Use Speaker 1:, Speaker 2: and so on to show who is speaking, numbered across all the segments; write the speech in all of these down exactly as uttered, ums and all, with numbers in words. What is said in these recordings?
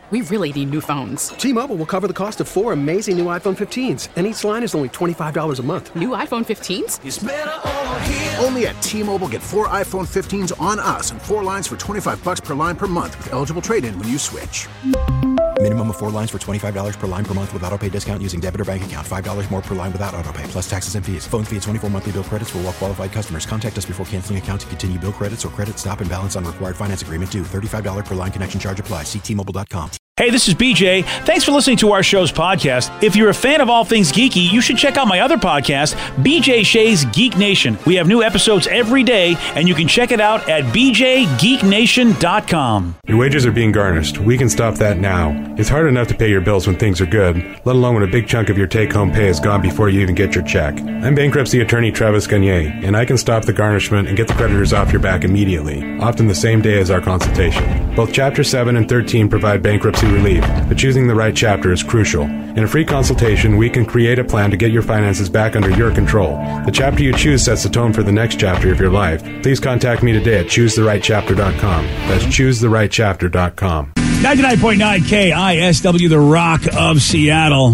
Speaker 1: We really need new phones.
Speaker 2: T-Mobile will cover the cost of four amazing new iPhone fifteens, and each line is only twenty-five dollars a month.
Speaker 1: New iPhone fifteens?
Speaker 3: It's better over here.
Speaker 4: Only at T-Mobile, get four iPhone fifteens on us and four lines for twenty-five dollars per line per month with eligible trade-in when you switch.
Speaker 5: Minimum of four lines for twenty-five dollars per line per month with autopay discount using debit or bank account. five dollars more per line without autopay, plus taxes and fees. Phone fee at twenty-four monthly bill credits for well-qualified customers. Contact us before canceling account to continue bill credits or credit stop and balance on required finance agreement due. thirty-five dollars per line connection charge applies. See T Mobile dot com.
Speaker 6: Hey, this is B J. Thanks for listening to our show's podcast. If you're a fan of all things geeky, you should check out my other podcast, B J Shea's Geek Nation. We have new episodes every day, and you can check it out at b j geek nation dot com.
Speaker 7: Your wages are being garnished. We can stop that now. It's hard enough to pay your bills when things are good, let alone when a big chunk of your take-home pay is gone before you even get your check. I'm bankruptcy attorney Travis Gagne, and I can stop the garnishment and get the creditors off your back immediately, often the same day as our consultation. Both Chapter seven and thirteen provide bankruptcy relief, but choosing the right chapter is crucial. In a free consultation, we can create a plan to get your finances back under your control. The chapter you choose sets the tone for the next chapter of your life. Please contact me today at choose the right chapter dot com. That's choose the right chapter dot com.
Speaker 6: ninety-nine point nine K I S W, the Rock of Seattle.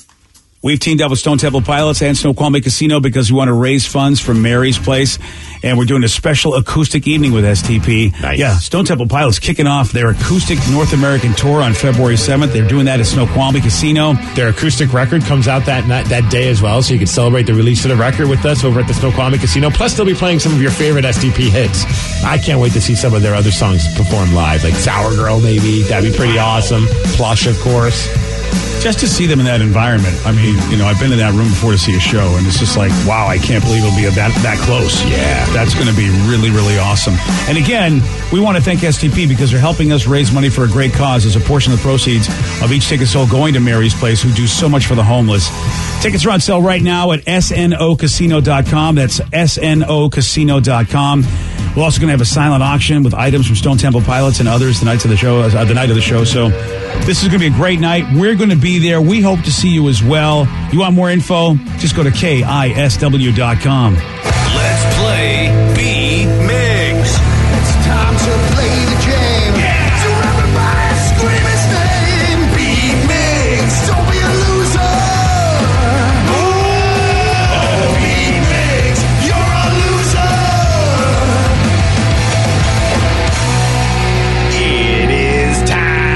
Speaker 6: We've teamed up with Stone Temple Pilots and Snoqualmie Casino because we want to raise funds for Mary's Place, and we're doing a special acoustic evening with S T P.
Speaker 8: Nice.
Speaker 6: Yeah, Stone Temple Pilots kicking off their acoustic North American tour on February seventh. They're doing that at Snoqualmie Casino.
Speaker 8: Their acoustic record comes out that night, that day as well, so you can celebrate the release of the record with us over at the Snoqualmie Casino. Plus, they'll be playing some of your favorite S T P hits. I can't wait to see some of their other songs performed live, like Sour Girl, maybe. That'd be pretty awesome. Plush, of course.
Speaker 6: Just to see them in that environment. I mean, you know, I've been in that room before to see a show, and it's just like, wow, I can't believe it'll be that that close.
Speaker 8: Yeah.
Speaker 6: That's going to be really, really awesome. And again, we want to thank S T P because they're helping us raise money for a great cause as a portion of the proceeds of each ticket sold going to Mary's Place, who do so much for the homeless. Tickets are on sale right now at S N O casino dot com. That's S N O casino dot com. We're also going to have a silent auction with items from Stone Temple Pilots and others the nights of the show, uh, the night of the show. So this is going to be a great night. We're going to be there. We hope to see you as well. You want more info? Just go to K I S W dot com.
Speaker 3: Let's play B-Migs. It's time to play the game. Yeah! So everybody scream his name. B-Migs, don't be a loser. Oh, B-Migs, you're a loser. It is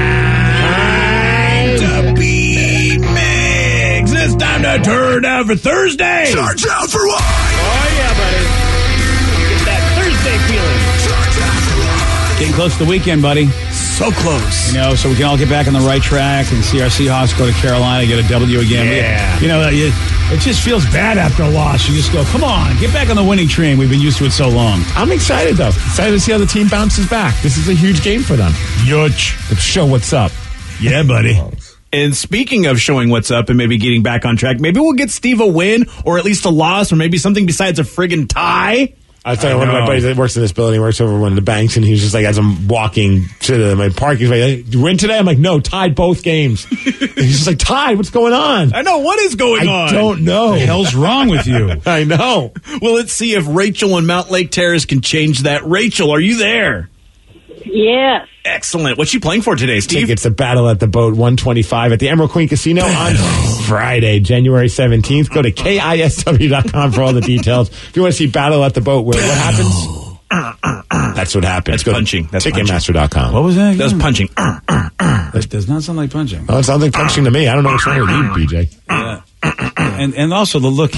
Speaker 3: time to B-Migs. It's time to turn down for Thursday.
Speaker 4: Charge out for what?
Speaker 3: Oh, yeah, buddy. Get that Thursday feeling.
Speaker 6: Getting close to the weekend, buddy.
Speaker 3: So close.
Speaker 6: You know, so we can all get back on the right track and see our Seahawks go to Carolina, get a W again.
Speaker 3: Yeah.
Speaker 6: You know, it, it just feels bad after a loss. You just go, come on, get back on the winning train. We've been used to it so long.
Speaker 8: I'm excited, though. Excited to see how the team bounces back. This is a huge game for them.
Speaker 6: Yuch.
Speaker 8: To show what's up.
Speaker 6: Yeah, buddy.
Speaker 9: And speaking of showing what's up and maybe getting back on track, maybe we'll get Steve a win or at least a loss or maybe something besides a friggin' tie.
Speaker 8: I tell you, one of my buddies that works in this building works over one of the banks, and he's just like, as I'm walking to the, my park, he's like, hey, you win today? I'm like, no, tied both games. And he's just like, tied? What's going on?
Speaker 9: I know. What is going
Speaker 8: I
Speaker 9: on?
Speaker 8: I don't know.
Speaker 6: What the hell's wrong with you?
Speaker 8: I know.
Speaker 9: Well, let's see if Rachel and Mount Lake Terrace can change that. Rachel, are you there?
Speaker 10: Yes.
Speaker 9: Excellent. What's she playing for today, Steve?
Speaker 8: Tickets to Battle at the Boat one twenty-five at the Emerald Queen Casino on Friday, January seventeenth. Go to K I S W dot com for all the details. If you want to see Battle at the Boat, where what happens? That's what happens.
Speaker 9: That's punching. That's
Speaker 8: Ticketmaster dot com.
Speaker 6: What was that?
Speaker 9: That was punching.
Speaker 6: That does not sound like punching.
Speaker 8: Oh, it sounds like punching to me. I don't know what's wrong with you, B J.
Speaker 6: Yeah. And and also the look.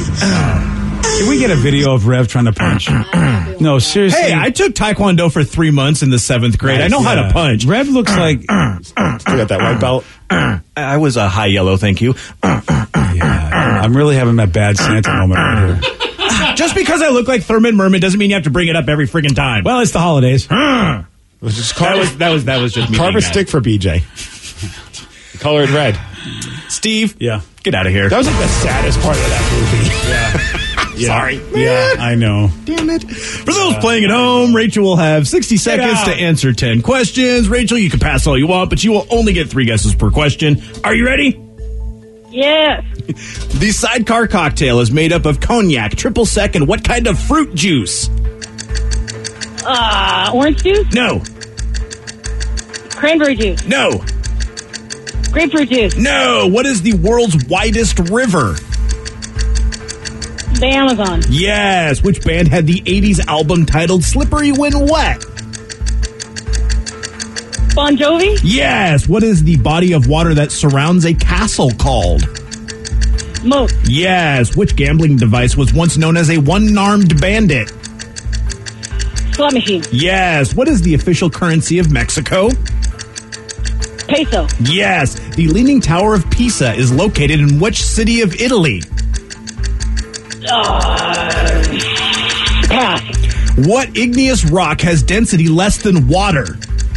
Speaker 6: Can we get a video of Rev trying to punch? No, seriously.
Speaker 9: Hey, I took Taekwondo for three months in the seventh grade. I know how to punch.
Speaker 6: Rev looks like...
Speaker 8: You got that white belt?
Speaker 9: I was a high yellow, thank you.
Speaker 6: Yeah, I'm really having that bad Santa moment right here.
Speaker 9: Just because I look like Thurman Merman doesn't mean you have to bring it up every friggin' time.
Speaker 6: Well, it's the holidays.
Speaker 9: that was that was that was just me.
Speaker 8: Carve a stick for B J. Color it red.
Speaker 9: Steve,
Speaker 6: yeah,
Speaker 9: get out of here.
Speaker 8: That was like the saddest part of that movie.
Speaker 6: Yeah. Yeah.
Speaker 8: Sorry.
Speaker 6: Yeah, I know.
Speaker 9: Damn it. For those uh, playing at home, Rachel will have sixty seconds to answer ten questions. Rachel, you can pass all you want, but you will only get three guesses per question. Are you ready?
Speaker 10: Yes.
Speaker 9: The sidecar cocktail is made up of cognac, triple sec, and what kind of fruit juice?
Speaker 10: Uh, orange juice?
Speaker 9: No.
Speaker 10: Cranberry juice?
Speaker 9: No.
Speaker 10: Grapefruit juice.
Speaker 9: No. What is the world's widest river?
Speaker 10: The Amazon.
Speaker 9: Yes. Which band had the eighties album titled Slippery When Wet?
Speaker 10: Bon Jovi.
Speaker 9: Yes. What is the body of water that surrounds a castle called?
Speaker 10: Moat.
Speaker 9: Yes. Which gambling device was once known as a one-armed bandit?
Speaker 10: Slot machine.
Speaker 9: Yes. What is the official currency of Mexico?
Speaker 10: Peso.
Speaker 9: Yes. The Leaning Tower of Pisa is located in which city of Italy?
Speaker 10: Uh, pass.
Speaker 9: What igneous rock has density less than water?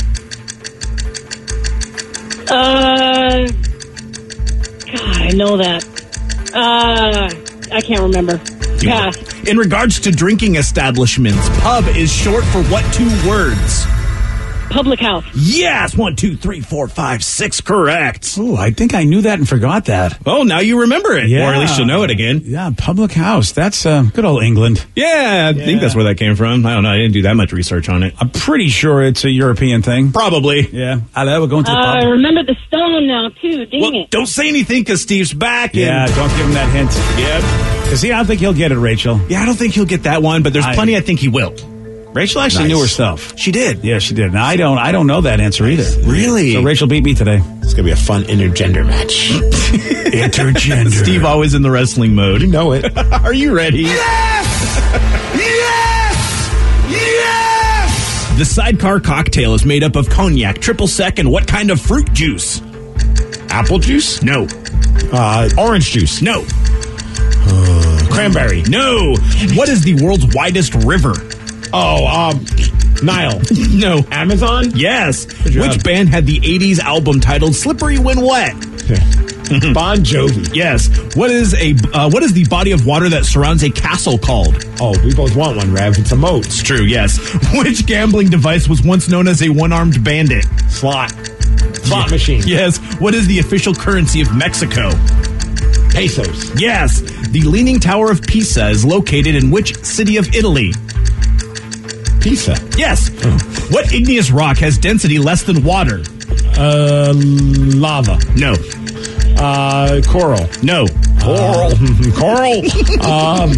Speaker 10: Uh, God, I know that. Uh, I can't remember. Pass.
Speaker 9: In regards to drinking establishments, pub is short for what two words?
Speaker 10: Public house.
Speaker 9: Yes, one, two, three, four, five, six, correct.
Speaker 6: Oh, I think I knew that and forgot that.
Speaker 9: Oh, now you remember it.
Speaker 6: Yeah.
Speaker 9: Or at least you'll know it again.
Speaker 6: Yeah, public house. That's uh, good old England.
Speaker 9: Yeah, I
Speaker 6: Yeah.
Speaker 9: think that's where that came from. I don't know. I didn't do that much research on it.
Speaker 6: I'm pretty sure it's a European thing.
Speaker 9: Probably.
Speaker 6: Yeah. Hello, we're going to the
Speaker 10: Uh, I
Speaker 6: pub.
Speaker 10: remember the stone now, too. Dang
Speaker 9: Well,
Speaker 10: it.
Speaker 9: don't say anything because Steve's back.
Speaker 6: Yeah,
Speaker 9: And,
Speaker 6: don't give him that hint.
Speaker 9: yep.
Speaker 6: Because see, I don't think he'll get it, Rachel.
Speaker 9: Yeah, I don't think he'll get that one, but there's
Speaker 6: I-
Speaker 9: plenty I think he will.
Speaker 6: Rachel actually
Speaker 8: Nice.
Speaker 6: knew her stuff.
Speaker 9: She did.
Speaker 6: Yeah, she did. Now, I don't. I don't know that answer either.
Speaker 9: Really?
Speaker 6: So Rachel beat me today.
Speaker 8: It's gonna be a fun intergender match.
Speaker 6: Intergender.
Speaker 9: Steve always in the wrestling mode.
Speaker 8: You know it.
Speaker 9: Are you ready?
Speaker 3: Yes! Yes!
Speaker 9: The sidecar cocktail is made up of cognac, triple sec, and what kind of fruit juice?
Speaker 8: Apple juice?
Speaker 9: No.
Speaker 8: Uh, orange juice?
Speaker 9: No.
Speaker 8: Cranberry?
Speaker 9: No. What is the world's widest river?
Speaker 8: Oh, um, Nile?
Speaker 9: No.
Speaker 8: Amazon?
Speaker 9: Yes.
Speaker 8: job.
Speaker 9: Which band had the eighties album titled Slippery When Wet?
Speaker 8: Bon Jovi.
Speaker 9: Yes. What is a uh, what is the body of water that surrounds a castle called?
Speaker 8: Oh, we both want one, Rev. It's a moat.
Speaker 9: It's true, yes. Which gambling device was once known as a one-armed bandit?
Speaker 8: Slot. Slot machine.
Speaker 9: Yes. What is the official currency of Mexico?
Speaker 8: Pesos.
Speaker 9: Yes. The Leaning Tower of Pisa is located in which city of Italy?
Speaker 8: Pizza.
Speaker 9: Yes. What igneous rock has density less than water?
Speaker 8: Uh, lava.
Speaker 9: No.
Speaker 8: Uh, coral.
Speaker 9: No.
Speaker 8: Coral. Coral. um,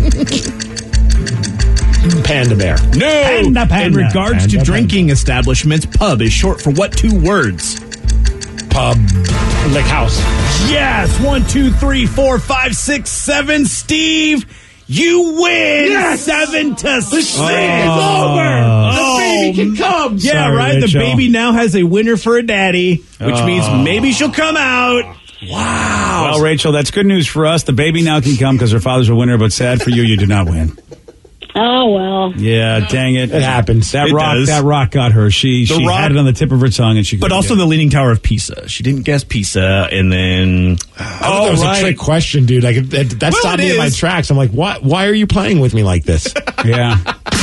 Speaker 8: panda bear.
Speaker 9: No.
Speaker 6: Panda, panda.
Speaker 9: In regards
Speaker 8: Panda,
Speaker 9: to
Speaker 8: panda.
Speaker 9: drinking establishments, pub is short for what two words?
Speaker 8: Pub. Like house.
Speaker 9: Yes. One, two, three, four, five, six, seven. Steve, you win.
Speaker 8: Yes!
Speaker 9: Seven to six.
Speaker 8: The streak is over. The baby can come.
Speaker 9: Yeah,
Speaker 6: Sorry,
Speaker 9: right. The
Speaker 6: Rachel.
Speaker 9: baby now has a winner for a daddy, which
Speaker 6: Oh.
Speaker 9: means maybe she'll come out. Wow.
Speaker 6: Well, Rachel, that's good news for us. The baby now can come because her father's a winner, but sad for you, you did not win.
Speaker 10: Oh, well.
Speaker 6: Yeah, dang it.
Speaker 8: It happens.
Speaker 6: That
Speaker 9: It
Speaker 6: rock,
Speaker 9: does.
Speaker 6: that rock got her. She,
Speaker 9: The
Speaker 6: she
Speaker 9: rock-
Speaker 6: had it on the tip of her tongue, and she.
Speaker 9: But
Speaker 6: couldn't
Speaker 9: also
Speaker 6: get
Speaker 9: the Leaning Tower of Pisa. She didn't guess Pisa, and then
Speaker 8: I thought that was
Speaker 9: right.
Speaker 8: a trick question, dude. Like that, that
Speaker 9: Well,
Speaker 8: stopped
Speaker 9: it
Speaker 8: me in my
Speaker 9: is.
Speaker 8: tracks. I'm like, what? Why are you playing with me like this?
Speaker 6: it. Yeah.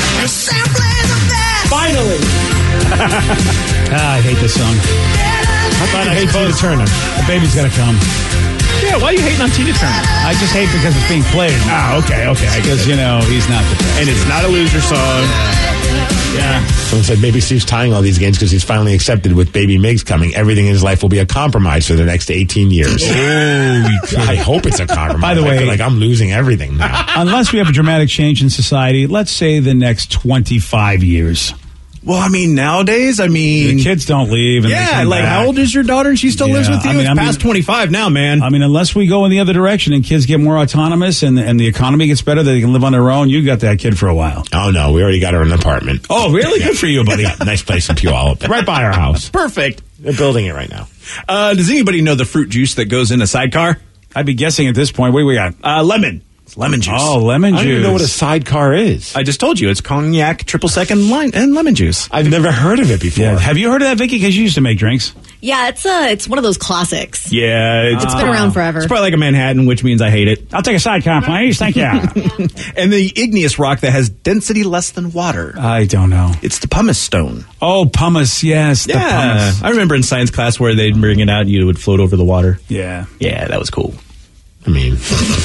Speaker 8: Finally.
Speaker 6: Ah, I hate this song.
Speaker 8: I thought I hate Tina Turner.
Speaker 6: The baby's got to come.
Speaker 9: yeah. Why are you hating on Tina Turner?
Speaker 6: I just hate because it's being played.
Speaker 9: Ah, okay, okay. I guess
Speaker 6: Because, you know, he's not the best.
Speaker 9: and it's not a loser song. Yeah.
Speaker 8: Someone said maybe Steve's tying all these games because he's finally accepted with baby Migs coming. Everything in his life will be a compromise for the next eighteen years. I hope it's a compromise.
Speaker 6: By the
Speaker 8: I
Speaker 6: way-
Speaker 8: feel like I'm losing everything now.
Speaker 6: Unless we have a dramatic change in society, let's say the next twenty-five years.
Speaker 9: Well, I mean, nowadays, I mean,
Speaker 6: The kids don't leave. And they
Speaker 9: yeah.
Speaker 6: come
Speaker 9: Like,
Speaker 6: back.
Speaker 9: how old is your daughter? And she still lives
Speaker 6: Yeah,
Speaker 9: with you.
Speaker 6: I mean,
Speaker 9: it's
Speaker 6: I mean-
Speaker 9: past twenty-five now, man.
Speaker 6: I mean, unless we go in the other direction and kids get more autonomous and, and the economy gets better, they can live on their own, you got that kid for a while.
Speaker 8: Oh no, we already got her an apartment.
Speaker 9: oh, really? Good for you, buddy.
Speaker 8: Yeah, nice place in Puyallup, right by our house.
Speaker 9: Perfect.
Speaker 8: They're building it right now.
Speaker 9: Uh, does anybody know the fruit juice that goes in a sidecar?
Speaker 6: I'd be guessing at this point. What do we got?
Speaker 9: Uh, lemon. It's lemon juice.
Speaker 6: Oh, lemon
Speaker 8: I
Speaker 6: juice.
Speaker 8: don't even know what a sidecar is.
Speaker 9: I just told you it's cognac, triple second line, and lemon juice.
Speaker 8: I've never heard of it before.
Speaker 6: Yeah. Have you heard of that, Vicky? Because you used to make drinks.
Speaker 11: Yeah, it's uh it's one of those classics.
Speaker 9: Yeah, it's,
Speaker 11: It's been around forever.
Speaker 9: it's probably like a Manhattan, which means I hate it.
Speaker 6: I'll take a sidecar, please. Thank you.
Speaker 9: And the igneous rock that has density less than water.
Speaker 6: I don't know.
Speaker 9: It's the pumice stone.
Speaker 6: Oh, pumice. Yes, the
Speaker 9: Yeah,
Speaker 6: pumice.
Speaker 9: I remember in science class where they'd bring it out and you would float over the water.
Speaker 6: Yeah.
Speaker 9: Yeah, that was cool.
Speaker 8: I mean,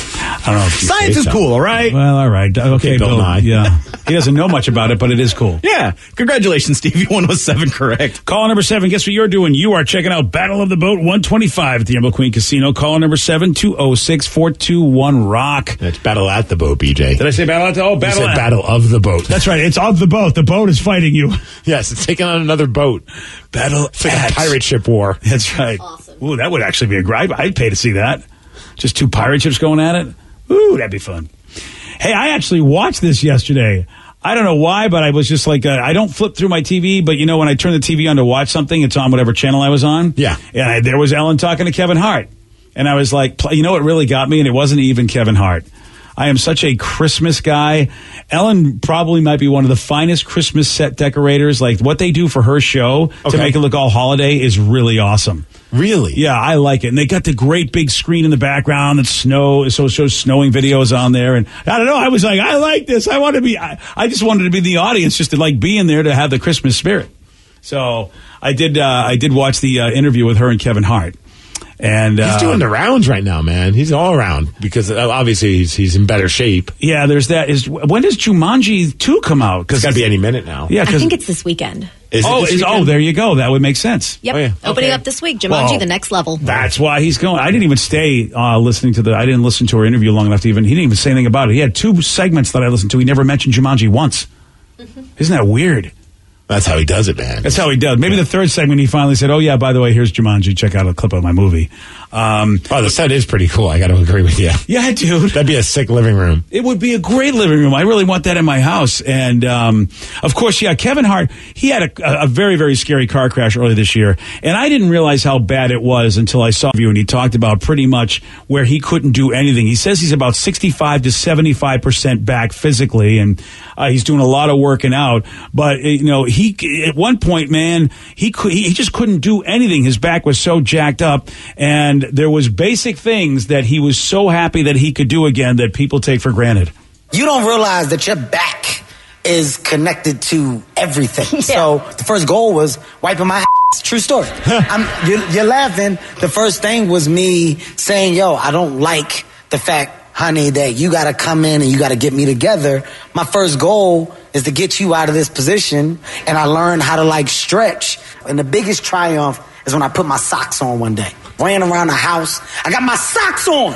Speaker 6: I don't know if you
Speaker 9: Science
Speaker 6: say
Speaker 9: is
Speaker 6: so.
Speaker 9: cool, all right?
Speaker 6: Well, all right. Okay,
Speaker 8: Okay, Bill
Speaker 6: Bill.
Speaker 8: Nye.
Speaker 6: Yeah. He doesn't know much about it, but it is cool.
Speaker 9: Yeah. Congratulations, Steve. You won with seven correct.
Speaker 6: Call number seven. Guess what you're doing? You are checking out Battle of the Boat one twenty-five at the Emerald Queen Casino. Call number seven, two oh six, four two one, rock.
Speaker 8: That's Battle at the Boat, B J.
Speaker 6: Did I say Battle at the Oh,
Speaker 8: You
Speaker 6: Battle
Speaker 8: said
Speaker 6: at
Speaker 8: Battle of the Boat.
Speaker 6: That's right. It's of the boat. The boat is fighting you.
Speaker 8: Yes, it's taking on another boat.
Speaker 6: Battle
Speaker 8: It's like
Speaker 6: at.
Speaker 8: a pirate ship war.
Speaker 6: That's right.
Speaker 11: Awesome.
Speaker 6: Ooh, that would actually be a great. I'd pay to see that. Just two pirate ships going at it. Ooh, that'd be fun. Hey, I actually watched this yesterday. I don't know why, but I was just like, uh, I don't flip through my T V, but you know, when I turn the T V on to watch something, it's on whatever channel I was on.
Speaker 8: Yeah.
Speaker 6: And I, there was Ellen talking to Kevin Hart. And I was like, pl- you know what really got me? And it wasn't even Kevin Hart. I am such a Christmas guy. Ellen probably might be one of the finest Christmas set decorators. Like what they do for her show
Speaker 8: Okay.
Speaker 6: to make it look all holiday is really awesome.
Speaker 8: Really?
Speaker 6: Yeah, I like it. And they got the great big screen in the background that snow, so it shows snowing videos on there. And I don't know, I was like, I like this. I want to be, I, I just wanted to be the audience, just to like be in there to have the Christmas spirit. So I did, uh, I did watch the uh, interview with her and Kevin Hart. And
Speaker 8: He's
Speaker 6: uh,
Speaker 8: doing the rounds right now, man. He's all around because uh, obviously he's he's in better shape.
Speaker 6: yeah, there's that. Is when does Jumanji two come out?
Speaker 8: It's got to be any minute now.
Speaker 6: Yeah,
Speaker 11: I
Speaker 6: because
Speaker 11: think it's this weekend.
Speaker 8: Is it
Speaker 6: oh,
Speaker 8: this
Speaker 6: is, oh,
Speaker 8: weekend?
Speaker 6: there you go. That would make sense.
Speaker 11: Yep.
Speaker 8: Oh, yeah.
Speaker 11: Opening
Speaker 6: Okay.
Speaker 11: up this week. Jumanji,
Speaker 6: Well,
Speaker 11: the next level.
Speaker 6: That's why he's going. I didn't even stay uh, listening to the. I didn't listen to her interview long enough to even. He didn't even say anything about it. He had two segments that I listened to. He never mentioned Jumanji once.
Speaker 11: Mm-hmm.
Speaker 6: Isn't that weird?
Speaker 8: That's how he does it, man.
Speaker 6: That's how he does. Maybe the third segment he finally said, "Oh yeah, by the way, here's Jumanji. Check out a clip of my movie." Um,
Speaker 8: Oh, the set is pretty cool. I got to agree with you.
Speaker 6: yeah, dude.
Speaker 8: That'd be a sick living room.
Speaker 6: It would be a great living room. I really want that in my house. And, um, of course, yeah, Kevin Hart, he had a, a very, very scary car crash earlier this year. And I didn't realize how bad it was until I saw you and he talked about pretty much where he couldn't do anything. He says he's about sixty-five to seventy-five percent back physically and uh, he's doing a lot of working out. But, uh, you know, he, at one point, man, he could, he just couldn't do anything. His back was so jacked up and there was basic things that he was so happy that he could do again that people take for granted.
Speaker 12: You don't realize that your back is connected to everything. So the first goal was wiping my ass. True story. I'm, you're, you're laughing. The first thing was me saying, yo, I don't like the fact, honey, that you got to come in and you got to get me together. My first goal is to get you out of this position. And I learned how to like stretch. And the biggest triumph is when I put my socks on one day. Ran around the house. I got my socks on.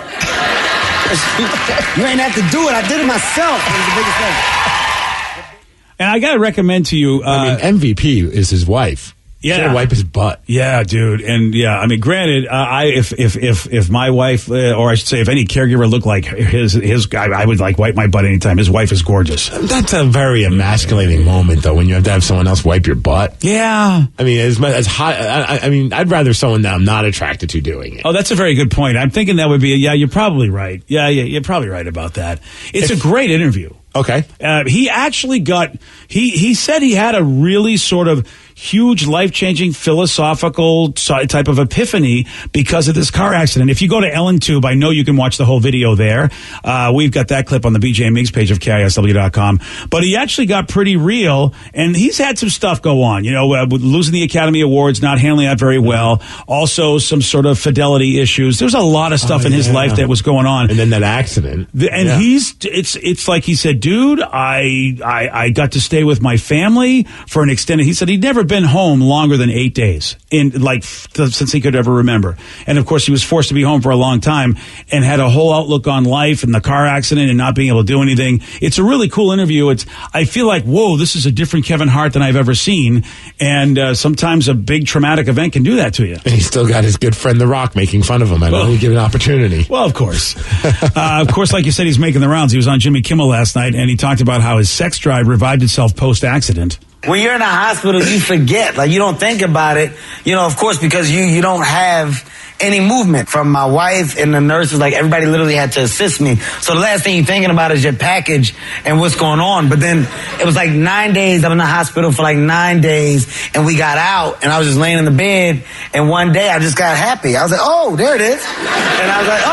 Speaker 12: You ain't have to do it. I did it myself. It was the biggest thing.
Speaker 6: And I got to recommend to you. Uh,
Speaker 8: I mean, M V P is his wife.
Speaker 6: Yeah.
Speaker 8: She had to wipe his butt.
Speaker 6: Yeah, dude, and yeah, I mean, granted, uh, I if if if if my wife, uh, or I should say, if any caregiver looked like his his guy, I would like wipe my butt anytime. His wife is gorgeous.
Speaker 8: That's a very emasculating moment, though, when you have to have someone else wipe your butt.
Speaker 6: Yeah,
Speaker 8: I mean, as mu- as hot. I, I mean, I'd rather someone that I'm not attracted to doing it.
Speaker 6: Oh, that's a very good point. I'm thinking that would be. A, yeah, you're probably right. Yeah, yeah, you're probably right about that. It's
Speaker 8: If-
Speaker 6: a great interview.
Speaker 8: Okay.
Speaker 6: Uh, he actually got, he, he said he had a really sort of huge life-changing philosophical type of epiphany because of this car accident. If you go to Ellen Tube, I know you can watch the whole video there. Uh, we've got that clip on the B J Miggs page of K I S W dot com. But he actually got pretty real, and he's had some stuff go on, you know, uh, with losing the Academy Awards, not handling that very well. Also, some sort of fidelity issues. There's a lot of stuff
Speaker 8: Oh,
Speaker 6: in his
Speaker 8: yeah.
Speaker 6: life that was going on.
Speaker 8: And then that accident.
Speaker 6: The, and
Speaker 8: Yeah.
Speaker 6: he's it's it's like he said, dude, I, I I got to stay with my family for an extended. He said he'd never been home longer than eight days in like f- since he could ever remember. And of course, he was forced to be home for a long time and had a whole outlook on life and the car accident and not being able to do anything. It's a really cool interview. It's I feel like whoa, this is a different Kevin Hart than I've ever seen. And uh, sometimes a big traumatic event can do that to you.
Speaker 8: And he's still got his good friend The Rock making fun of him. I
Speaker 6: Well-
Speaker 8: know he give an opportunity.
Speaker 6: Well, of course. uh, of course, like you said, he's making the rounds. He was on Jimmy Kimmel last night, and he talked about how his sex drive revived itself post-accident.
Speaker 12: When you're in a hospital, you forget. Like, you don't think about it. You know, of course, because you, you don't have any movement from my wife and the nurses. Like, everybody literally had to assist me. So the last thing you're thinking about is your package and what's going on. But then it was like nine days. I'm in the hospital for like nine days. And we got out, and I was just laying in the bed. And one day, I just got happy. I was like, oh, there it is. And I was like,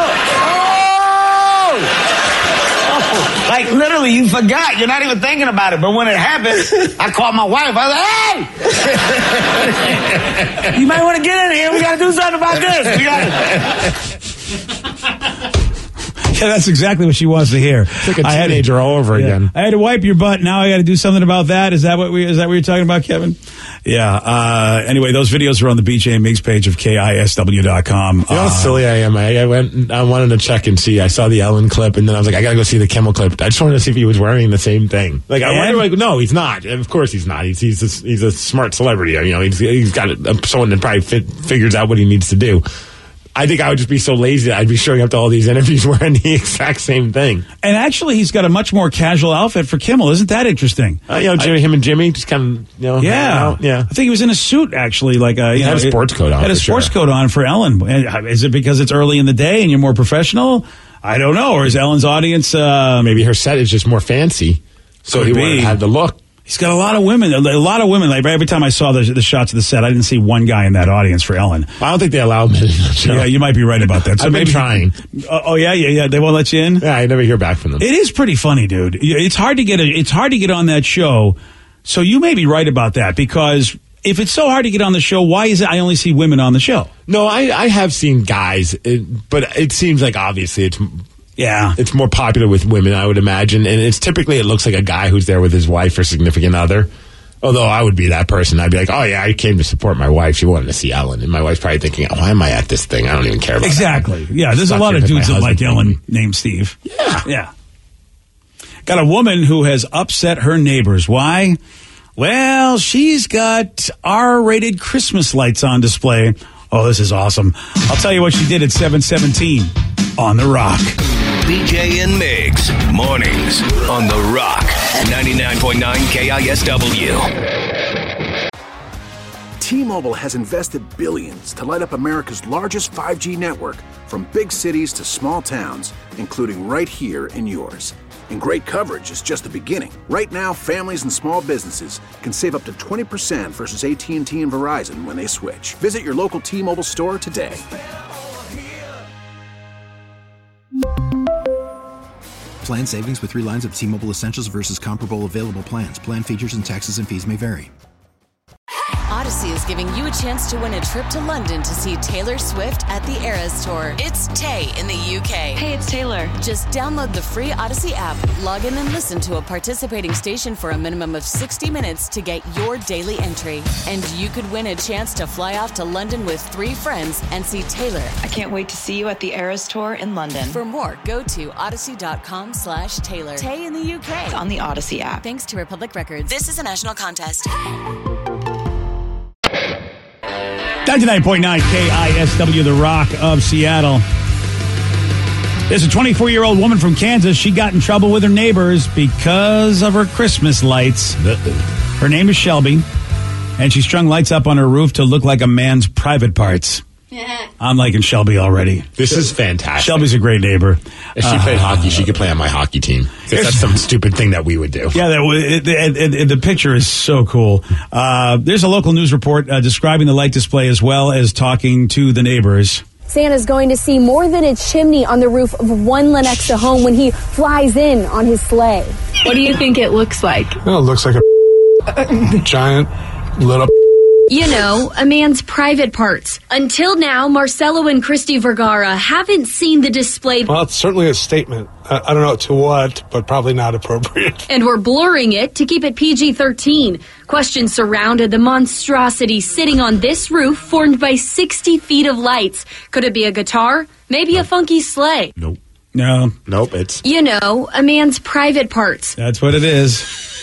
Speaker 12: oh, oh. Oh, like literally, you forgot. You're not even thinking about it. But when it happened, I called my wife. I was like, "Hey, you might want to get in here. We got to do something about this." We got
Speaker 6: Yeah, that's exactly what she wants to hear.
Speaker 8: It's like a
Speaker 6: I had to-
Speaker 8: teenager all over
Speaker 6: Yeah.
Speaker 8: again.
Speaker 6: I had to wipe your butt. Now I got to do something about that. Is that what we? Is that what you're talking about, Kevin? Yeah. Uh, anyway, those videos are on the B J Miggs page of K I S W dot com.
Speaker 8: You know how
Speaker 6: Uh,
Speaker 8: silly I am? I, I went. I wanted to check and see. I saw the Ellen clip, and then I was like, I gotta go see the Kimmel clip. I just wanted to see if he was wearing the same thing. Like, I
Speaker 6: And?
Speaker 8: wonder. Like, no, he's not. Of course, he's not. He's he's a, he's a smart celebrity. You know, he's he's got a, someone that probably fit, figures out what he needs to do. I think I would just be so lazy that I'd be showing up to all these interviews wearing the exact same thing.
Speaker 6: And actually, he's got a much more casual outfit for Kimmel. Isn't that interesting?
Speaker 8: Uh, you know, Jimmy, him and Jimmy just kind of, you know, hanging
Speaker 6: Yeah,
Speaker 8: out. Yeah.
Speaker 6: I think he was in a suit actually, like a, you
Speaker 8: He
Speaker 6: know,
Speaker 8: had a sports coat on,
Speaker 6: Had a
Speaker 8: for
Speaker 6: sports
Speaker 8: sure.
Speaker 6: coat on for Ellen. And Is it because it's early in the day and you're more professional? I don't know. Or is Ellen's audience? Uh,
Speaker 8: Maybe her set is just more fancy, so
Speaker 6: Could
Speaker 8: he
Speaker 6: be.
Speaker 8: wanted to have the look.
Speaker 6: He's got a lot of women. A lot of women. Like every time I saw the, the shots of the set, I didn't see one guy in that audience for Ellen.
Speaker 8: I don't think they allow men in the show.
Speaker 6: Yeah, you might be right about that. So
Speaker 8: I've been
Speaker 6: maybe
Speaker 8: trying.
Speaker 6: Uh, oh yeah, yeah, yeah. They won't let you in.
Speaker 8: Yeah, I never hear back from them.
Speaker 6: It is pretty funny, dude. It's hard to get a, It's hard to get on that show. So you may be right about that because if it's so hard to get on the show, why is it I only see women on the show?
Speaker 8: No, I, I have seen guys, it, but it seems like obviously it's
Speaker 6: yeah
Speaker 8: it's more popular with women, I would imagine, and it's typically it looks like a guy who's there with his wife or significant other. Although I would be that person, I'd be like, oh yeah, I came to support my wife. She wanted to see Ellen, and my wife's probably thinking, oh, why am I at this thing? I don't even care about
Speaker 6: exactly.
Speaker 8: Ellen.
Speaker 6: Yeah, there's
Speaker 8: Stuck
Speaker 6: a lot
Speaker 8: here
Speaker 6: of
Speaker 8: 'cause
Speaker 6: dudes
Speaker 8: my
Speaker 6: that like
Speaker 8: husband
Speaker 6: Ellen
Speaker 8: told me.
Speaker 6: named Steve.
Speaker 8: Yeah,
Speaker 6: yeah. Got a woman who has upset her neighbors. Why? Well, she's got R-rated Christmas lights on display. Oh, this is awesome. I'll tell you what she did at seven seventeen on The Rock.
Speaker 13: B J and Migs, mornings on The Rock, ninety-nine point nine K I S W.
Speaker 4: T-Mobile has invested billions to light up America's largest five G network, from big cities to small towns, including right here in yours. And great coverage is just the beginning. Right now, families and small businesses can save up to twenty percent versus A T and T and Verizon when they switch. Visit your local T-Mobile store today.
Speaker 5: Plan savings with three lines of T-Mobile Essentials versus comparable available plans. Plan features and taxes and fees may vary.
Speaker 14: Odyssey is giving you a chance to win a trip to London to see Taylor Swift at the Eras Tour. It's Tay in the U K.
Speaker 15: Hey, it's Taylor.
Speaker 14: Just download the free Odyssey app, log in and listen to a participating station for a minimum of sixty minutes to get your daily entry. And you could win a chance to fly off to London with three friends and see Taylor.
Speaker 15: I can't wait to see you at the Eras Tour in London.
Speaker 14: For more, go to odyssey.com slash Taylor. Tay in the U K.
Speaker 15: It's on the Odyssey app.
Speaker 14: Thanks to Republic Records. This is a national contest.
Speaker 6: ninety-nine point nine K I S W, The Rock of Seattle. There's a twenty-four-year-old woman from Kansas. She got in trouble with her neighbors because of her Christmas lights. Her name is Shelby, and she strung lights up on her roof to look like a man's private parts. I'm liking Shelby already.
Speaker 8: This is fantastic.
Speaker 6: Shelby's a great neighbor.
Speaker 8: If she
Speaker 6: Uh,
Speaker 8: played hockey, she could play on my hockey team. 'Cause that's some stupid thing that we would do.
Speaker 6: Yeah, that was, it, it, it, the picture is so cool. Uh, there's a local news report uh, describing the light display as well as talking to the neighbors.
Speaker 16: Santa's going to see more than a chimney on the roof of one Lenexa home when he flies in on his sleigh.
Speaker 17: What do you think it looks like?
Speaker 18: Well, it looks like a giant lit up.
Speaker 16: You know, a man's private parts. Until now, Marcelo and Christy Vergara haven't seen the display.
Speaker 18: Well, it's certainly a statement. Uh, I don't know to what, but probably not appropriate.
Speaker 16: And we're blurring it to keep it P G thirteen. Questions surrounded the monstrosity sitting on this roof formed by sixty feet of lights. Could it be a guitar? Maybe a funky sleigh?
Speaker 8: Nope.
Speaker 6: No.
Speaker 8: Nope, it's...
Speaker 16: You know, a man's private parts.
Speaker 6: That's what it is.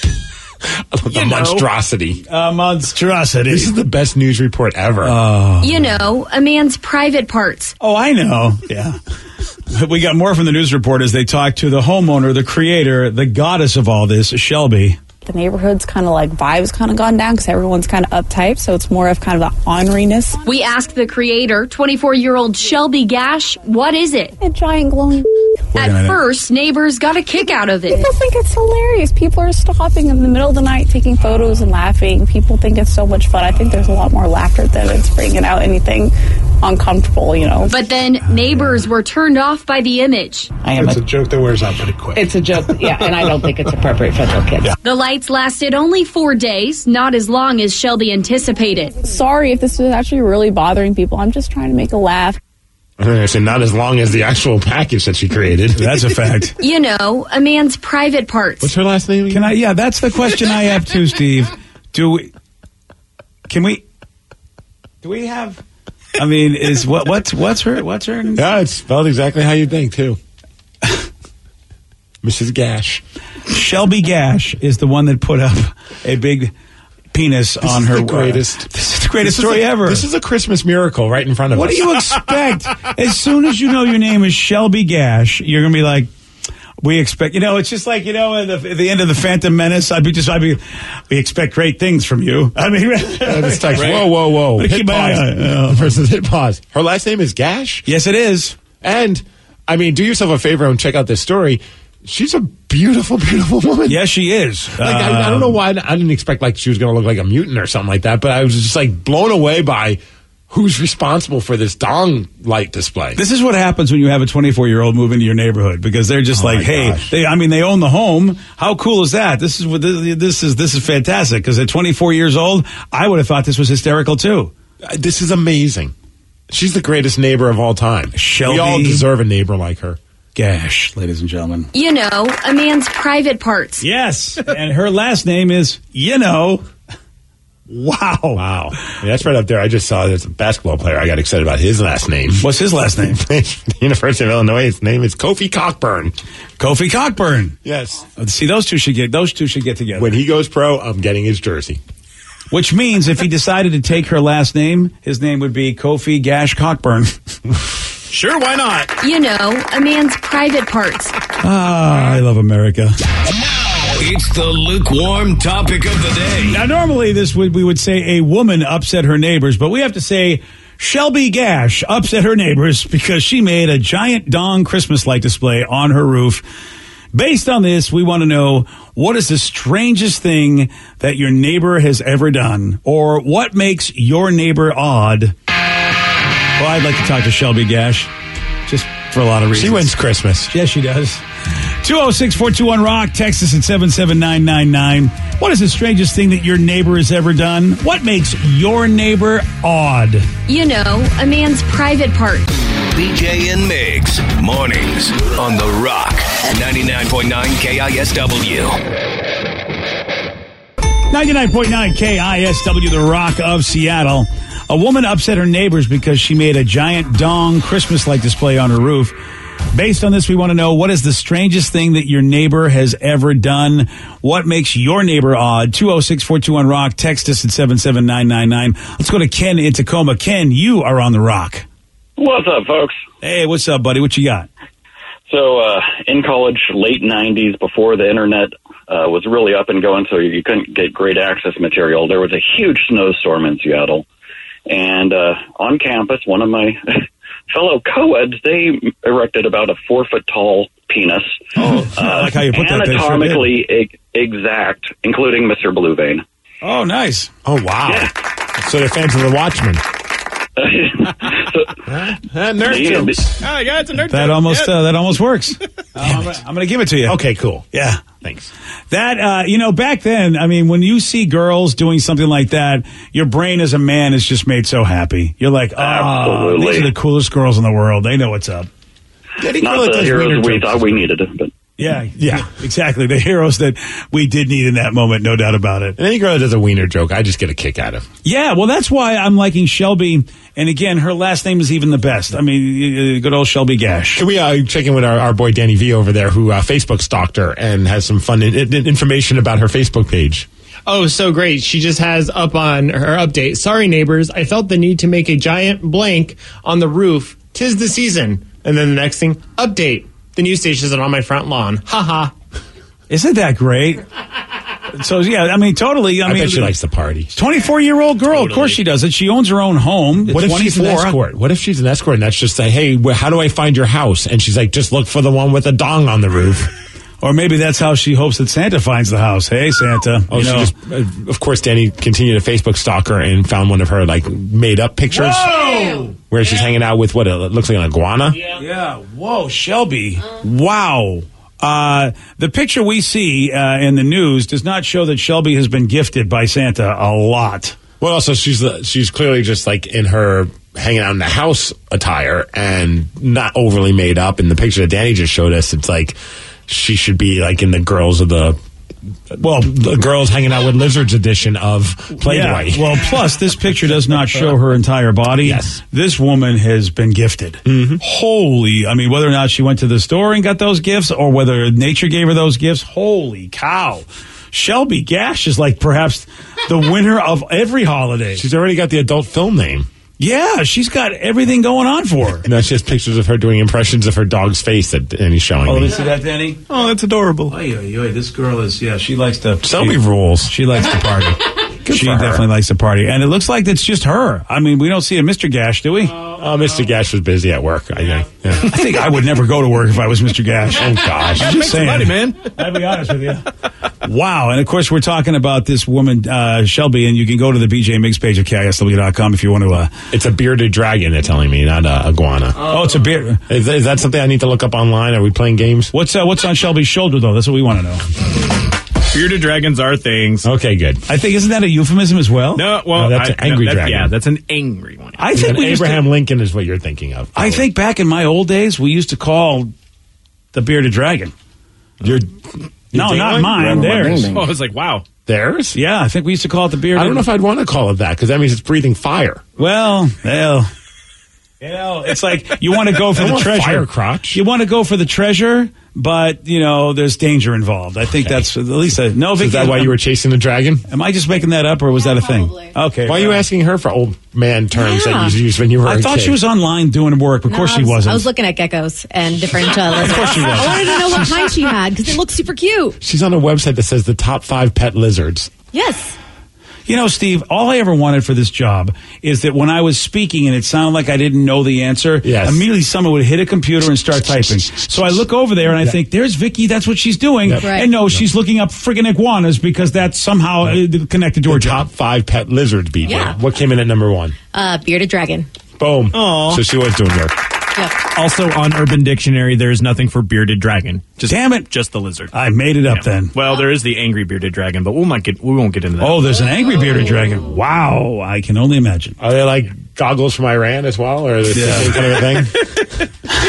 Speaker 8: the
Speaker 6: You know.
Speaker 8: monstrosity.
Speaker 6: A monstrosity.
Speaker 8: This is the best news report ever.
Speaker 6: Oh.
Speaker 16: You know, a man's private parts.
Speaker 6: Oh, I know. Yeah. We got more from the news report as they talk to the homeowner, the creator, the goddess of all this, Shelby.
Speaker 19: The neighborhood's kind of like vibes kind of gone down because everyone's kind of uptight, so it's more of kind of the orneriness.
Speaker 16: We asked the creator, twenty-four-year-old Shelby Gash, what is it?
Speaker 19: A giant glowing.
Speaker 16: At first, neighbors got a kick out of it.
Speaker 19: People think it's hilarious. People are stopping in the middle of the night taking photos and laughing. People think it's so much fun. I think there's a lot more laughter than it's bringing out anything uncomfortable, you know.
Speaker 16: But then neighbors were turned off by the image.
Speaker 18: I am it's a, a joke that wears out pretty quick.
Speaker 20: It's a joke, yeah, and I don't think it's appropriate for little kids.
Speaker 18: Yeah.
Speaker 16: The lights lasted only four days, not as long as Shelby anticipated.
Speaker 19: Sorry if this is actually really bothering people. I'm just trying to make a laugh.
Speaker 8: I don't understand. Not as long as the actual package that she created.
Speaker 6: That's a fact.
Speaker 16: You know, a man's private parts.
Speaker 8: What's her last name again?
Speaker 6: Can I? Yeah, that's the question I have too, Steve. Do we? Can we? Do we have? I mean, is what? What's what's her? What's her?
Speaker 8: Yeah, it's spelled exactly how you think too. Missus Gash.
Speaker 6: Shelby Gash is the one that put up a big penis
Speaker 8: This
Speaker 6: on
Speaker 8: is
Speaker 6: her.
Speaker 8: the greatest.
Speaker 6: Uh, this is the greatest
Speaker 8: This is
Speaker 6: story
Speaker 8: a-
Speaker 6: ever.
Speaker 8: This is a Christmas miracle right in front of
Speaker 6: What
Speaker 8: us.
Speaker 6: do you expect? As soon as you know your name is Shelby Gash, you're gonna be like, we expect. You know, it's just like, you know, at the, at the end of the Phantom Menace, I'd be just, I'd be, we expect great things from you. I mean,
Speaker 8: This text, whoa, whoa, whoa.
Speaker 6: But
Speaker 8: Hit
Speaker 6: keep
Speaker 8: pause.
Speaker 6: my eye- uh,
Speaker 8: The person's hit pause. Her last name is Gash?
Speaker 6: Yes, it is.
Speaker 8: And, I mean, do yourself a favor and check out this story. She's a beautiful, beautiful woman.
Speaker 6: Yes, she is.
Speaker 8: Like, I, I don't know why. I didn't expect, like, she was going to look like a mutant or something like that, but I was just, like, blown away by who's responsible for this dong light display.
Speaker 6: This is what happens when you have a twenty-four-year-old move into your neighborhood, because they're just
Speaker 8: Oh,
Speaker 6: like,
Speaker 8: my
Speaker 6: hey,
Speaker 8: gosh.
Speaker 6: they, I mean, they own the home. How cool is that? This is what this, this is. This is fantastic. Because at twenty-four years old, I would have thought this was hysterical too.
Speaker 8: Uh, This is amazing. She's the greatest neighbor of all time.
Speaker 6: Shelby
Speaker 8: We all deserve a neighbor like her.
Speaker 6: Gash, ladies and gentlemen.
Speaker 16: You know, a man's private parts.
Speaker 6: Yes, and her last name is, you know, wow.
Speaker 8: Wow. Yeah, that's right up there. I just saw there's a basketball player. I got excited about his last name.
Speaker 6: What's his last name?
Speaker 8: University of Illinois. His name is Kofi Cockburn.
Speaker 6: Kofi Cockburn.
Speaker 8: Yes.
Speaker 6: See, those two should get those two should get together.
Speaker 8: When he goes pro, I'm getting his jersey.
Speaker 6: Which means if he decided to take her last name, his name would be Kofi Gash Cockburn. Sure, why not?
Speaker 16: You know, a man's private parts.
Speaker 6: Ah, I love America.
Speaker 13: It's the lukewarm topic of the day.
Speaker 6: Now, normally this would we would say a woman upset her neighbors, but we have to say Shelby Gash upset her neighbors because she made a giant dong Christmas light display on her roof. Based on this, we want to know, what is the strangest thing that your neighbor has ever done? Or what makes your neighbor odd? Well, I'd like to talk to Shelby Gash, just for a lot of reasons.
Speaker 8: She wins Christmas.
Speaker 6: Yes, she does. two oh six, four two one, ROCK, text us at seven seven nine nine nine. What is the strangest thing that your neighbor has ever done? What makes your neighbor odd?
Speaker 16: You know, a man's private parts.
Speaker 13: B J and Migs, mornings on The Rock, ninety-nine point nine K I S W.
Speaker 6: ninety-nine point nine K I S W, The Rock of Seattle. A woman upset her neighbors because she made a giant dong Christmas light display on her roof. Based on this, we want to know, what is the strangest thing that your neighbor has ever done? What makes your neighbor odd? two oh six, four two one, ROCK. Text us at seven seven nine nine nine. Let's go to Ken in Tacoma. Ken, you are on The Rock.
Speaker 21: What's up, folks?
Speaker 6: Hey, what's up, buddy? What you got?
Speaker 21: So, uh, in college, late nineties, before the internet uh, was really up and going, so you couldn't get great access material, there was a huge snowstorm in Seattle. And uh, on campus, one of my fellow co-eds, they erected about a four-foot-tall penis.
Speaker 6: Oh, I like how you put that. They sure did.
Speaker 21: Anatomically e- exact, including Mister Blue Vein.
Speaker 6: Oh, nice.
Speaker 8: Oh, wow.
Speaker 21: Yeah.
Speaker 8: So they're fans of The Watchmen.
Speaker 21: so,
Speaker 8: uh, nerd
Speaker 21: yeah,
Speaker 8: jokes.
Speaker 9: Oh, yeah, it's a nerd
Speaker 6: That
Speaker 9: joke.
Speaker 6: almost
Speaker 9: Yeah.
Speaker 6: uh, that almost works. Uh, I'm, gonna, I'm gonna give it to you.
Speaker 8: Okay, cool.
Speaker 6: Yeah.
Speaker 8: Thanks.
Speaker 6: That, uh, you know, back then, I mean, when you see girls doing something like that, your brain as a man is just made so happy. You're like, oh,
Speaker 21: Absolutely.
Speaker 6: these are the coolest girls in the world. They know what's up.
Speaker 21: Not the heroes we thought we needed, but
Speaker 6: Yeah, yeah, exactly. The heroes that we did need in that moment, no doubt about it.
Speaker 8: And any girl that does a wiener joke, I just get a kick out of.
Speaker 6: Yeah, well, that's why I'm liking Shelby. And again, her last name is even the best. I mean, uh, good old Shelby Gash.
Speaker 8: Can we uh, check in with our, our boy Danny V over there, who uh, Facebook stalked her and has some fun in, in, information about her Facebook page?
Speaker 22: Oh, so great. She just has up on her update. Sorry, neighbors. I felt the need to make a giant blank on the roof. 'Tis the season. And then the next thing, update. The news station is on my front lawn. Ha ha.
Speaker 6: Isn't that great? So, yeah, I mean, totally. I,
Speaker 8: I
Speaker 6: mean,
Speaker 8: bet she likes the party.
Speaker 6: twenty-four-year-old girl.
Speaker 8: Totally.
Speaker 6: Of course she does it. She owns her own home.
Speaker 8: What if she's an escort? What if she's an escort and that's just like, hey, wh- how do I find your house? And she's like, just look for the one with a dong on the roof.
Speaker 6: Or maybe that's how she hopes that Santa finds the house. Hey, Santa.
Speaker 8: Oh,
Speaker 6: you
Speaker 8: she
Speaker 6: know.
Speaker 8: just, uh, of course, Danny continued to Facebook stalk her and found one of her like made up pictures
Speaker 6: Whoa!
Speaker 8: where she's hanging out with what it looks like an iguana.
Speaker 6: Yeah. yeah. Whoa, Shelby. Wow. Uh, the picture we see uh, in the news does not show that Shelby has been gifted by Santa a lot.
Speaker 8: Well, also she's uh, she's clearly just like in her hanging out in the house attire and not overly made up. In the picture that Danny just showed us, it's like she should be like in the girls of the. Well, the girls hanging out with lizards edition of Playboy.
Speaker 6: Yeah. Well, plus this picture does not show her entire body.
Speaker 8: Yes.
Speaker 6: This woman has been gifted.
Speaker 8: Mm-hmm.
Speaker 6: Holy, I mean, whether or not she went to the store and got those gifts or whether nature gave her those gifts, holy cow. Shelby Gash is like perhaps the winner of every holiday.
Speaker 8: She's already got the adult film name.
Speaker 6: Yeah, she's got everything going on for her.
Speaker 8: And that's just pictures of her doing impressions of her dog's face that Danny's showing
Speaker 6: Oh,
Speaker 8: me.
Speaker 6: let me see that, Danny.
Speaker 9: Oh, that's adorable.
Speaker 6: Oy, oy, oy, this girl is, yeah, she likes to...
Speaker 8: Shelby
Speaker 6: she,
Speaker 8: rules.
Speaker 6: She likes to party.
Speaker 8: Good
Speaker 6: she
Speaker 8: for her.
Speaker 6: definitely likes to party. And it looks like it's just her. I mean, we don't see a Mister Gash, do we?
Speaker 8: Oh, Mister Gash was busy at work, I think. Yeah.
Speaker 6: I think I would never go to work if I was Mister Gash.
Speaker 8: Oh, gosh.
Speaker 6: I'm just saying.
Speaker 9: Money, man.
Speaker 6: I'll be honest with you. Wow. And, of course, we're talking about this woman, uh, Shelby, and you can go to the B J Miggs page at K I S W dot com if you want to... Uh,
Speaker 8: it's a bearded dragon, they're telling me, not a iguana.
Speaker 6: oh, it's a beard.
Speaker 8: Is, is that something I need to look up online? Are we playing games?
Speaker 6: What's uh, what's on Shelby's shoulder, though? That's what we want to know.
Speaker 9: Bearded dragons are things.
Speaker 8: Okay, good.
Speaker 6: I think, isn't that a euphemism as well?
Speaker 9: No, well,
Speaker 8: No, that's
Speaker 9: I-
Speaker 8: an angry
Speaker 9: no, that-
Speaker 8: dragon.
Speaker 9: Yeah, that's an angry one.
Speaker 6: I think
Speaker 8: And
Speaker 6: we used to-
Speaker 8: Abraham Lincoln is what you're thinking of.
Speaker 6: I think back in my old days, we used to call the bearded dragon.
Speaker 8: You're,
Speaker 6: No,
Speaker 8: you're
Speaker 6: not
Speaker 8: dingling?
Speaker 6: mine. Theirs.
Speaker 9: Oh, I was like, wow.
Speaker 8: Theirs?
Speaker 6: Yeah, I think we used to call it the bearded.
Speaker 8: I don't know if I'd want to call it that because that means it's breathing fire.
Speaker 6: Well, well, you know, it's like you want to go for
Speaker 8: I
Speaker 6: the
Speaker 8: want
Speaker 6: treasure.
Speaker 8: fire crotch.
Speaker 6: You want to go for the treasure, but you know, there's danger involved. I think
Speaker 8: Okay.
Speaker 6: that's at least a no.
Speaker 8: So
Speaker 6: Vicky,
Speaker 8: is that why you were chasing the dragon?
Speaker 6: Am I just making that up, or was that a thing? Okay.
Speaker 8: Why are you
Speaker 6: well,
Speaker 8: asking her for old man terms
Speaker 11: Yeah.
Speaker 8: that you used when you were
Speaker 6: I
Speaker 8: a
Speaker 6: thought
Speaker 8: kid?
Speaker 6: she was online doing work. Of
Speaker 11: No,
Speaker 6: course
Speaker 11: I
Speaker 6: she
Speaker 11: was,
Speaker 6: wasn't.
Speaker 11: I was looking at geckos and different uh, lizards.
Speaker 6: Of course she was.
Speaker 11: I wanted to know what kind she had because it looked super cute.
Speaker 8: She's on a website that says the top five pet lizards.
Speaker 11: Yes.
Speaker 6: You know, Steve, all I ever wanted for this job is that when I was speaking and it sounded like I didn't know the answer,
Speaker 8: Yes.
Speaker 6: immediately someone would hit a computer and start typing. So I look over there and I think, there's Vicky, that's what she's doing.
Speaker 8: Yep.
Speaker 11: Right.
Speaker 6: And no, she's looking up friggin' iguanas because that's somehow uh, connected to her
Speaker 8: The
Speaker 6: job.
Speaker 8: top five pet lizards, B J.
Speaker 11: Yeah.
Speaker 8: What came in at number one?
Speaker 11: Uh, bearded dragon.
Speaker 8: Boom.
Speaker 9: Aw.
Speaker 8: So she was doing work.
Speaker 11: Yep.
Speaker 9: Also, on Urban Dictionary, there is nothing for bearded dragon. Just,
Speaker 6: Damn it.
Speaker 9: Just the lizard.
Speaker 6: I made it up
Speaker 9: Yeah.
Speaker 6: then.
Speaker 9: Well, there is the angry bearded dragon, but we might get we won't get into that.
Speaker 6: Oh, there's an angry bearded dragon. Wow, I can only imagine.
Speaker 8: Are they like goggles from Iran as well? Or is it the same kind of a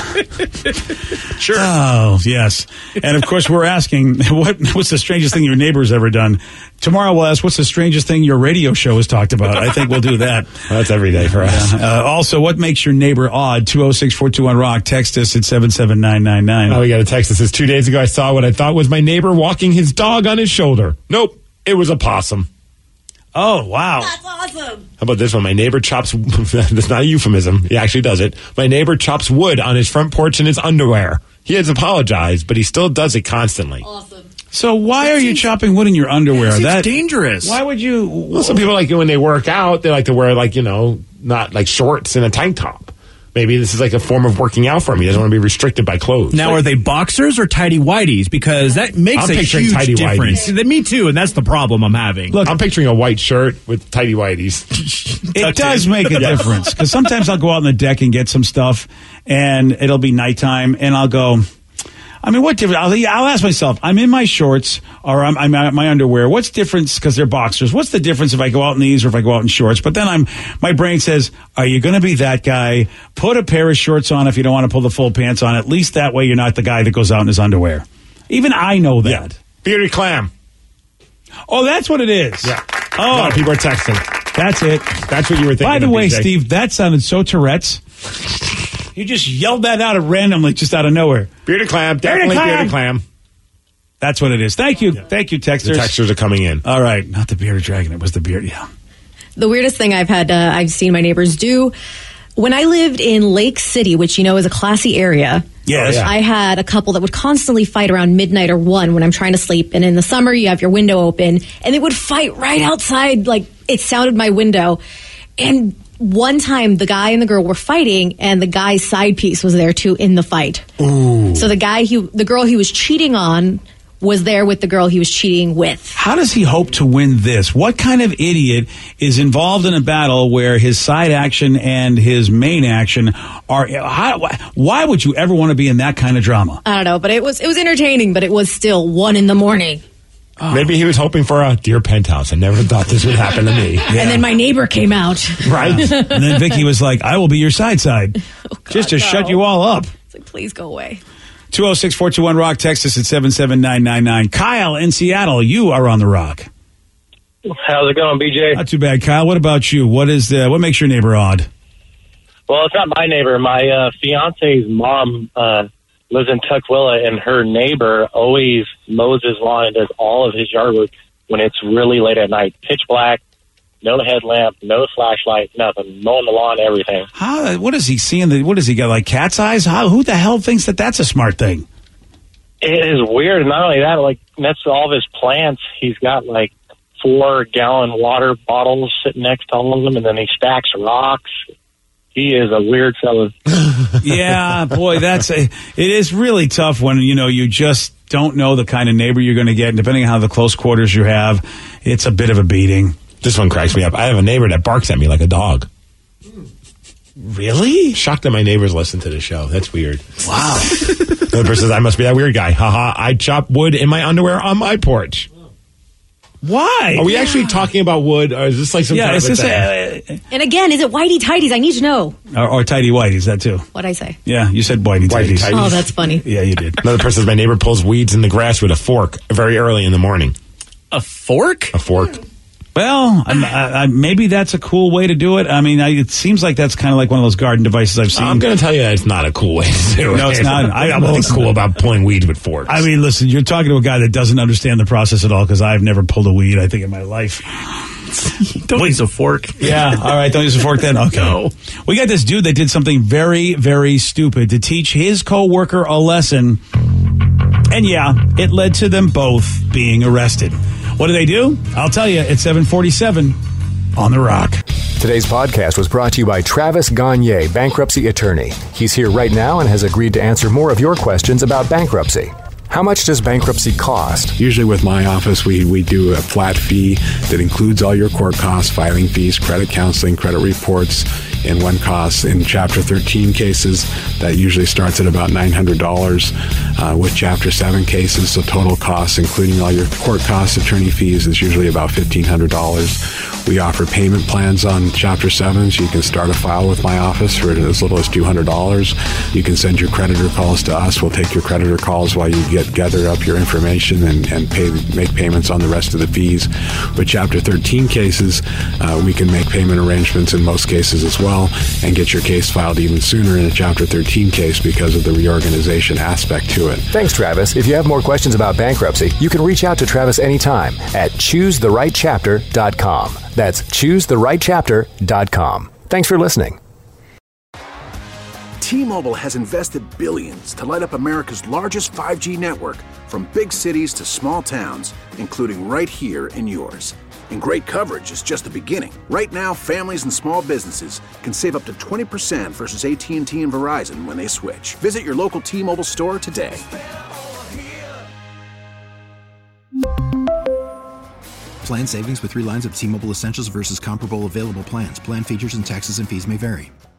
Speaker 8: thing?
Speaker 9: sure.
Speaker 6: Oh, yes. And of course, we're asking, what what's the strangest thing your neighbor's ever done? Tomorrow we'll ask, what's the strangest thing your radio show has talked about? I think we'll do that.
Speaker 8: That's every day for us.
Speaker 6: Uh, also, what makes your neighbor odd? two oh six, four two one, rock. Text us at seven seven nine nine nine.
Speaker 8: Oh, we got a text that says, two days ago I saw what I thought was my neighbor walking his dog on his shoulder. Nope, it was a possum.
Speaker 6: Oh, wow.
Speaker 11: That's awesome.
Speaker 8: How about this one? My neighbor chops, that's not a euphemism, he actually does it. My neighbor chops wood on his front porch in his underwear. He has apologized, but he still does it constantly.
Speaker 11: Awesome.
Speaker 6: So why are you chopping wood in your underwear?
Speaker 9: Seems
Speaker 6: That
Speaker 9: dangerous.
Speaker 6: Why would you?
Speaker 8: Well, some people like it when they work out, they like to wear like, you know, not like shorts and a tank top. Maybe this is like a form of working out for him. He doesn't want to be restricted by clothes.
Speaker 9: Now, are they boxers or tidy whities? Because that makes
Speaker 8: I'm
Speaker 9: a
Speaker 8: picturing
Speaker 9: huge
Speaker 8: tidy
Speaker 9: difference. Me too, and that's the problem I'm having.
Speaker 8: Look, I'm picturing a white shirt with tidy whities.
Speaker 6: It does make a difference because sometimes I'll go out on the deck and get some stuff, and it'll be nighttime, and I'll go. I mean, what difference? I'll, I'll ask myself. I'm in my shorts or I'm, I'm at my underwear. What's difference? Because they're boxers. What's the difference if I go out in these or if I go out in shorts? But then I'm. My brain says, "Are you going to be that guy? Put a pair of shorts on if you don't want to pull the full pants on. At least that way you're not the guy that goes out in his underwear." Even I know that.
Speaker 8: Yeah. Bearded clam.
Speaker 6: Oh, that's what it is.
Speaker 8: Yeah.
Speaker 6: Oh,
Speaker 8: A lot of people are texting.
Speaker 6: That's it.
Speaker 8: That's what you were thinking.
Speaker 6: By the
Speaker 8: of,
Speaker 6: way,
Speaker 8: B J.
Speaker 6: Steve, that sounded so Tourette's. You just yelled that out randomly, just out of nowhere.
Speaker 8: Bearded clam, definitely
Speaker 6: clam.
Speaker 8: bearded clam.
Speaker 6: That's what it is. Thank you. Thank you,
Speaker 8: The
Speaker 6: texters.
Speaker 8: textures are coming in.
Speaker 6: All right. Not the bearded dragon. It was the beard. Yeah.
Speaker 11: The weirdest thing I've had, uh, I've seen my neighbors do. When I lived in Lake City, which you know is a classy area,
Speaker 6: Yes.
Speaker 11: I had a couple that would constantly fight around midnight or one when I'm trying to sleep. And in the summer, you have your window open, and they would fight right outside. Like it sounded my window. And one time, the guy and the girl were fighting, and the guy's side piece was there too in the fight.
Speaker 6: Ooh.
Speaker 11: So the guy, he, the girl he was cheating on, was there with the girl he was cheating with.
Speaker 6: How does he hope to win this? What kind of idiot is involved in a battle where his side action and his main action are? How, why would you ever want to be in that kind of drama?
Speaker 11: I don't know, but it was it was entertaining. But it was still one in the morning.
Speaker 8: Maybe he was hoping for a dear penthouse. I never thought this would happen to me.
Speaker 11: And then my neighbor came out.
Speaker 8: Right.
Speaker 6: And then Vicky was like, I will be your side side.
Speaker 11: Oh,
Speaker 6: just to
Speaker 11: no.
Speaker 6: shut you all up.
Speaker 11: It's like, please go away.
Speaker 6: two oh six, four two one, rock. Text us at seven seven nine nine nine. Kyle in Seattle, you are on the Rock.
Speaker 1: How's it going, B J?
Speaker 6: Not too bad, Kyle. What about you? What is the, what makes your neighbor odd?
Speaker 1: Well, it's not my neighbor. My uh, fiance's mom uh, lives in Tukwila, and her neighbor always mows his lawn and does all of his yard work when it's really late at night. Pitch black, no headlamp, no flashlight, nothing. Mowing the lawn, everything.
Speaker 6: How? What is he seeing? The, what does he got, like cat's eyes? How? Who the hell thinks that that's a smart thing?
Speaker 1: It is weird. Not only that, like next to all of his plants, he's got like four gallon water bottles sitting next to all of them, and then he stacks rocks. He is a weird fellow.
Speaker 6: Yeah, boy, that's a, it is really tough when, you know, you just don't know the kind of neighbor you're going to get. And depending on how the close quarters you have, it's a bit of a beating.
Speaker 8: This one cracks me up. I have a neighbor that barks at me like a dog.
Speaker 6: Really?
Speaker 8: Shocked that my neighbors listen to the show. That's weird.
Speaker 6: Wow.
Speaker 8: The other person says, I must be that weird guy. Haha, I chop wood in my underwear on my porch.
Speaker 6: Why?
Speaker 8: Are we actually talking about wood, or is this like some
Speaker 6: Yeah,
Speaker 8: kind
Speaker 6: is
Speaker 8: of a
Speaker 6: this
Speaker 8: thing?
Speaker 11: And again, is it whitey tighties? I need to know.
Speaker 6: Or, or tidy whities, that too.
Speaker 11: What'd I say?
Speaker 6: Yeah, you said whitey
Speaker 8: Whitey
Speaker 6: tighties.
Speaker 8: tighties.
Speaker 11: Oh, that's funny.
Speaker 6: Yeah, you did.
Speaker 8: Another person says, my neighbor pulls weeds in the grass with a fork very early in the morning.
Speaker 9: A fork?
Speaker 8: A fork.
Speaker 6: Well, I'm, I, I, maybe that's a cool way to do it. I mean, I, it seems like that's kind of like one of those garden devices I've seen.
Speaker 8: I'm going to tell you that it's not a cool way to do it.
Speaker 6: No, it's not. I,
Speaker 8: I'm a little cool about pulling weeds with forks.
Speaker 6: I mean, listen, you're talking to a guy that doesn't understand the process at all, because I've never pulled a weed, I think, in my life.
Speaker 9: Don't use a fork.
Speaker 6: Yeah, all right, don't use a fork then. Okay.
Speaker 9: No.
Speaker 6: We got this dude that did something very, very stupid to teach his coworker a lesson. And yeah, it led to them both being arrested. What do they do? I'll tell you at seven forty-seven on The Rock.
Speaker 2: Today's podcast was brought to you by Travis Gagne, bankruptcy attorney. He's here right now and has agreed to answer more of your questions about bankruptcy. How much does bankruptcy cost?
Speaker 7: Usually with my office, we, we do a flat fee that includes all your court costs, filing fees, credit counseling, credit reports, and one cost. In Chapter thirteen cases, that usually starts at about nine hundred dollars. Uh, with Chapter seven cases, the total cost, including all your court costs, attorney fees, is usually about fifteen hundred dollars. We offer payment plans on Chapter seven, so you can start a file with my office for as little as two hundred dollars. You can send your creditor calls to us. We'll take your creditor calls while you get gather up your information and, and pay make payments on the rest of the fees. With Chapter thirteen cases, uh, we can make payment arrangements in most cases as well and get your case filed even sooner in a Chapter thirteen case because of the reorganization aspect to it.
Speaker 2: Thanks, Travis. If you have more questions about bankruptcy, you can reach out to Travis anytime at choose the right chapter dot com. That's choose the right chapter dot com. Thanks for listening.
Speaker 4: T-Mobile has invested billions to light up America's largest five G network, from big cities to small towns, including right here in yours. And great coverage is just the beginning. Right now, families and small businesses can save up to twenty percent versus A T and T and Verizon when they switch. Visit your local T-Mobile store today.
Speaker 5: Plan savings with three lines of T-Mobile Essentials versus comparable available plans. Plan features and taxes and fees may vary.